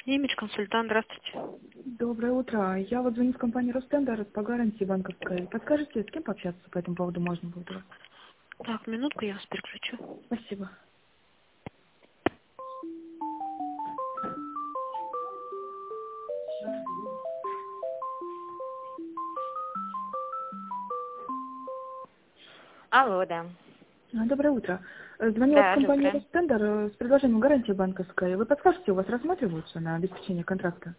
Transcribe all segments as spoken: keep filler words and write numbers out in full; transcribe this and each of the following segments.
Немич, консультант, здравствуйте. Доброе утро. Я вот звоню в компанию Ростендер по гарантии банковской. Подскажите, с кем пообщаться по этому поводу можно будет у вас? Так, минутку, я вас переключу. Спасибо. Алло, да. А, Доброе утро. Э, Звоню вот в Да, компанию доброе. Ростендер э, с предложением гарантии банковской. Вы подскажете, у вас рассматриваются на обеспечение контракта?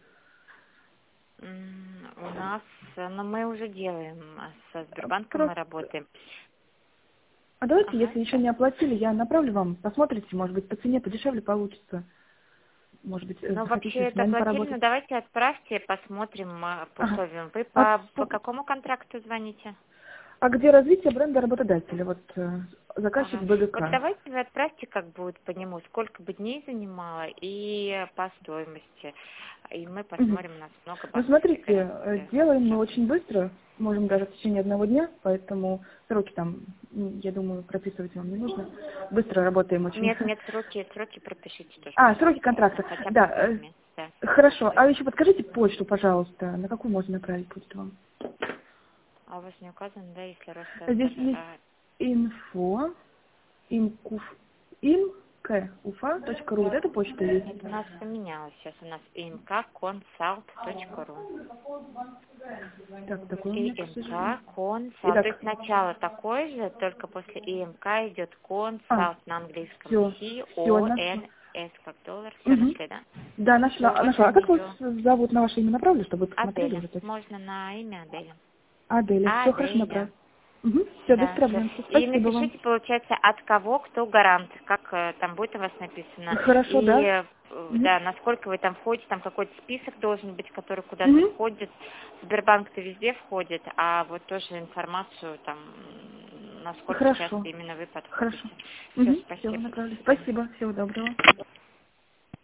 М, У нас, э, ну, мы уже делаем, а со А, Сбербанком мы Просто... работаем. А давайте, Ага, если еще да. не оплатили, я направлю вам, посмотрите, может быть, по цене подешевле получится. Может быть, э, Ну, вообще захотите с это нами оплатили, но поработать. давайте отправьте, посмотрим а, по Ага. условиям. Вы А, по, по по- какому контракту звоните? а где развитие бренда работодателя? Вот э, заказчик Ага. Вот БГК. давайте вы отправьте, как будет по нему, сколько бы дней занимало и по стоимости. И мы Мгм. посмотрим, у нас много Ну, банковских смотрите, э, гарантий. делаем мы Да. очень быстро, можем даже в течение одного дня, поэтому сроки там, м, я думаю, прописывать вам не нужно. Быстро работаем очень. Нет, нет, сроки, сроки пропишите тоже, А, сроки пожалуйста. контракта. Хотя бы Да, пять э, месяцев. Да, хорошо. хорошо. А еще подскажите почту, пожалуйста, на какую можно направить почту вам? А у вас не указано, да, если Здесь Ростендер? есть А, инфо, инкуф, имкуфа.ру, вот эта почта есть. это у нас поменялось. Сейчас у нас imkconsult.ru. Так, такое у меня, к сожалению. imkconsult. То Итак, есть начало такое же, только после imk идет а, consult на английском. все, все, нашла. C-O-N-S как доллар. Все Мгм. нашли, да? Да, Все, нашла, а, вот нашла. на А как вас нее. зовут, на ваше имя направлю, чтобы вы посмотрели Аделя. уже точно? Можно на имя Аделя. Аделя. Все хорошо Аделя. направлю. Угу. Все, без Да, все. проблем. Всё, И спасибо вам. напишите, получается, от кого кто гарант, как э, там будет у вас написано. Хорошо, И, да? э, Угу. да, насколько вы там входите, там какой-то список должен быть, который куда-то Угу. входит. Сбербанк-то везде входит, а вот тоже информацию там, м, насколько часто Хорошо. именно вы Хорошо. подходите. Все, Угу. Все, спасибо, до направлю. свидания. Спасибо. Всего доброго.